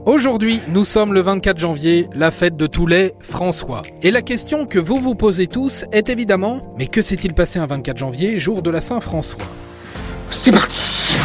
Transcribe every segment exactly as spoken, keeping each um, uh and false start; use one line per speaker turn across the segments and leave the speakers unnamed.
Aujourd'hui, nous sommes le vingt-quatre janvier, la fête de tous les François. Et la question que vous vous posez tous est évidemment, mais que s'est-il passé un vingt-quatre janvier, jour de la Saint-François ?
C'est parti.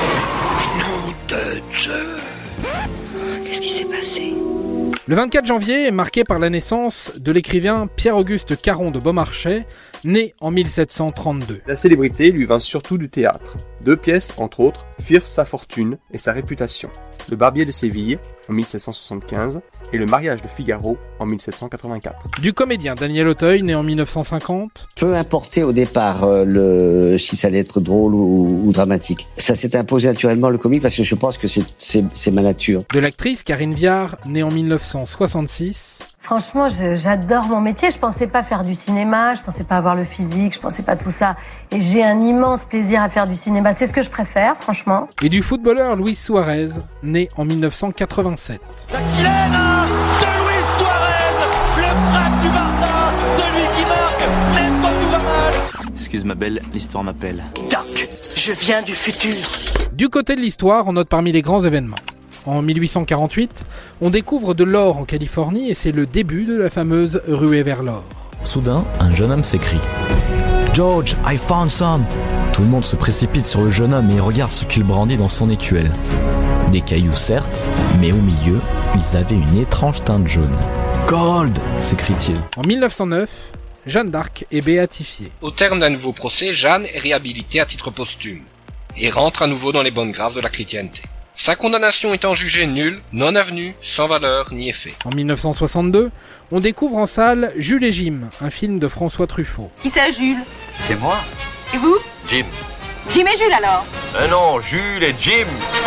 Nom de Dieu.
Qu'est-ce qui s'est passé ?
Le vingt-quatre janvier est marqué par la naissance de l'écrivain Pierre-Auguste Caron de Beaumarchais, né en mille sept cent trente-deux.
La célébrité lui vint surtout du théâtre. Deux pièces, entre autres, firent sa fortune et sa réputation. Le Barbier de Séville, en mille sept cent soixante-quinze, et Le Mariage de Figaro, en mille sept cent quatre-vingt-quatre.
Du comédien Daniel Auteuil, né en mille neuf cent cinquante.
Peu importait au départ euh, le, si ça allait être drôle ou, ou dramatique. Ça s'est imposé naturellement le comique parce que je pense que c'est, c'est, c'est ma nature.
De l'actrice Karine Viard, née en mille neuf cent soixante-six.
Franchement, je, j'adore mon métier. Je pensais pas faire du cinéma, je pensais pas avoir le physique, je pensais pas tout ça. Et j'ai un immense plaisir à faire du cinéma. C'est ce que je préfère, franchement.
Et du footballeur Luis Suarez, né en mille neuf cent quatre-vingt-sept.
La chilène de Luis Suarez, le crack du Barça, celui qui marque, même quand tout va mal.
Excuse ma belle, l'histoire m'appelle.
Doc, je viens du futur.
Du côté de l'histoire, on note parmi les grands événements. En mille huit cent quarante-huit, on découvre de l'or en Californie et c'est le début de la fameuse ruée vers l'or.
Soudain, un jeune homme s'écrie « George, I found some !» Tout le monde se précipite sur le jeune homme et regarde ce qu'il brandit dans son écuelle. Des cailloux certes, mais au milieu, ils avaient une étrange teinte jaune. « Gold !» s'écrie-t-il.
En mille neuf cent neuf, Jeanne d'Arc est béatifiée.
Au terme d'un nouveau procès, Jeanne est réhabilitée à titre posthume et rentre à nouveau dans les bonnes grâces de la chrétienté. Sa condamnation étant jugée nulle, non avenue, sans valeur ni effet.
En mille neuf cent soixante-deux, on découvre en salle Jules et Jim, un film de François Truffaut.
Qui c'est Jules ?
C'est moi.
Et vous ?
Jim.
Jim et Jules alors ?
Euh non, Jules et Jim.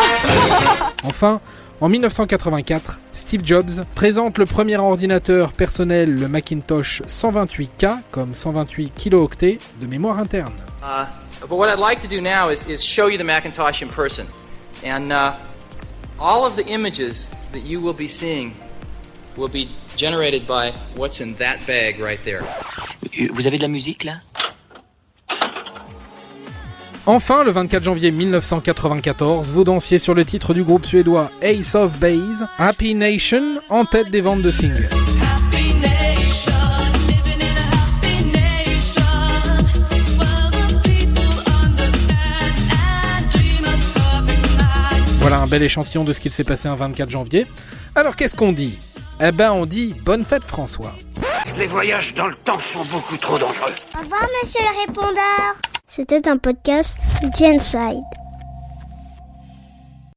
Enfin, en mille neuf cent quatre-vingt-quatre, Steve Jobs présente le premier ordinateur personnel, le Macintosh cent vingt-huit K, comme cent vingt-huit kilooctets de mémoire interne.
Uh, but what I'd like to do now is, is show you the Macintosh in person. And uh, all of the images that you will be seeing will be generated by what's in that bag right there.
Vous avez de la musique là ?
Enfin, le vingt-quatre janvier mille neuf cent quatre-vingt-quatorze, vous dansiez sur le titre du groupe suédois Ace of Base, Happy Nation, en tête des ventes de singles. Voilà un bel échantillon de ce qu'il s'est passé un vingt-quatre janvier. Alors qu'est-ce qu'on dit ? Eh ben on dit bonne fête François.
Les voyages dans le temps sont beaucoup trop dangereux.
Au revoir monsieur le répondeur. C'était un podcast Genside.